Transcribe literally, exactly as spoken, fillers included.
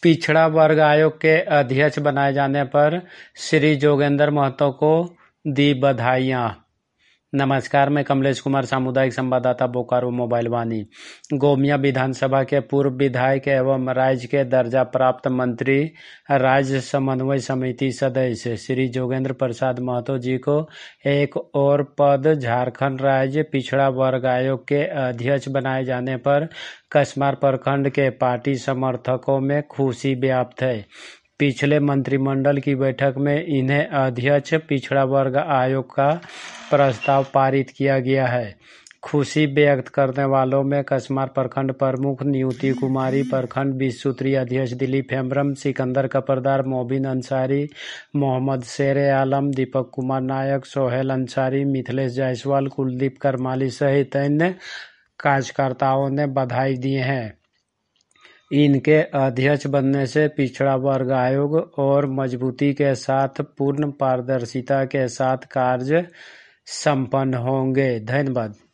पिछड़ा वर्ग आयोग के अध्यक्ष बनाए जाने पर श्री जोगेंद्र महतो को दी बधाइयां। नमस्कार, मैं कमलेश कुमार, सामुदायिक संवाददाता, बोकारो मोबाइल वाणी। गोमिया विधानसभा के पूर्व विधायक एवं राज्य के दर्जा प्राप्त मंत्री, राज्य समन्वय समिति सदस्य श्री जोगेंद्र प्रसाद महतो जी को एक और पद झारखंड राज्य पिछड़ा वर्ग आयोग के अध्यक्ष बनाए जाने पर कसमार प्रखंड के पार्टी समर्थकों में खुशी व्याप्त है। पिछले मंत्रिमंडल की बैठक में इन्हें अध्यक्ष पिछड़ा वर्ग आयोग का प्रस्ताव पारित किया गया है। खुशी व्यक्त करने वालों में कसमार प्रखंड प्रमुख नियुति कुमारी, प्रखंड बीस सूत्रीय अध्यक्ष दिलीप हेम्ब्रम, सिकंदर कपरदार, मोबिन अंसारी, मोहम्मद शेर आलम, दीपक कुमार नायक, सोहेल अंसारी, मिथिलेश जायसवाल, कुलदीप करमाली सहित अन्य कार्यकर्ताओं ने बधाई दी है। इनके अध्यक्ष बनने से पिछड़ा वर्ग आयोग और मजबूती के साथ पूर्ण पारदर्शिता के साथ कार्य संपन्न होंगे। धन्यवाद।